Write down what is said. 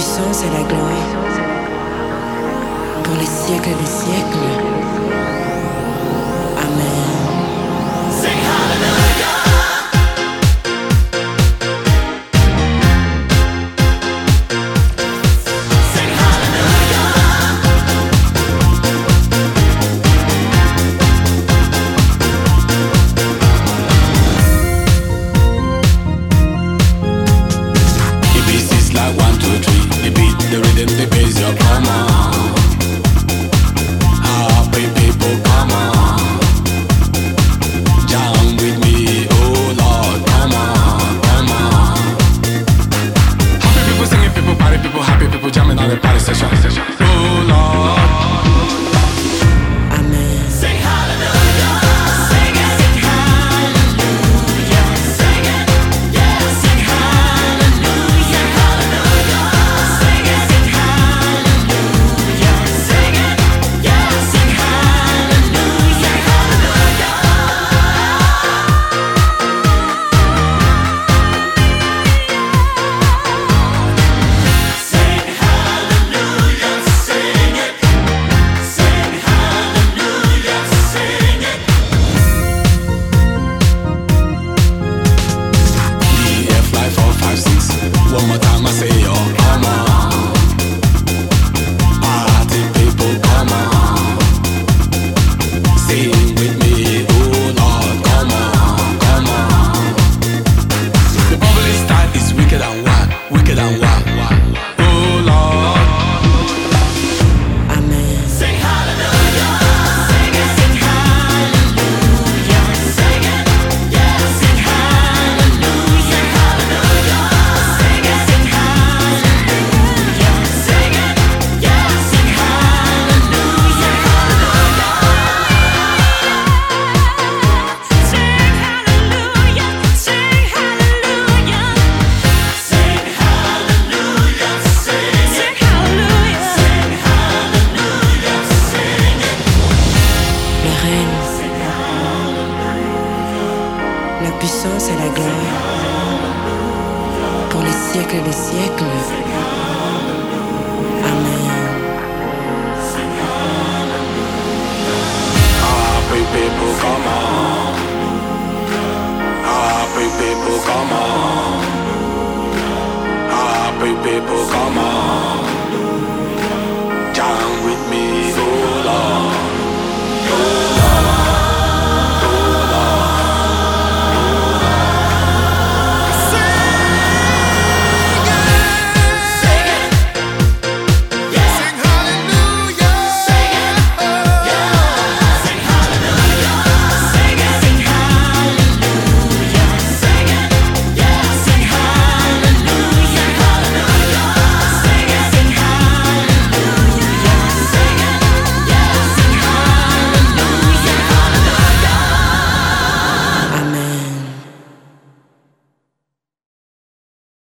puissance et la gloire pour les siècles des siècles. Amen. Sing hallelujah. Sing hallelujah. The beat is like 1, 2, 3. The beat, the rhythm, the bass, yo, come on. Happy people, come on. Jam with me, oh Lord, come on, come on. Happy people singing, people party, people happy, people jamming on the party session. Oh Lord. Amen. Sing hallelujah. Sing it. Sing hallelujah. Sing it. Yeah. Sing hallelujah. Hallelujah. Sing it. Sing hallelujah. Sing it. Yeah. Sing hallelujah. Hallelujah. Sing hallelujah. Sing it. Sing hallelujah. Sing it. DF like 4, 5, 6. One more time I say, yo, come on. Party people, come on. Sing with me, oh Lord, come on, come on. The bubbly style is wicked and wild, wicked and wild. Oh Lord. Amen. Sing hallelujah. Sing it. Sing hallelujah. Sing it. Yeah. Sing hallelujah. Hallelujah. Sing it. Sing hallelujah. Sing it. Yeah. Sing hallelujah. Hallelujah. Sing hallelujah. Sing hallelujah. Sing hallelujah. Sing hallelujah. Sing hallelujah. Sing it. Le règne, la puissance et la gloire pour les siècles des siècles. Amen. Happy people, come on. Happy people, come on.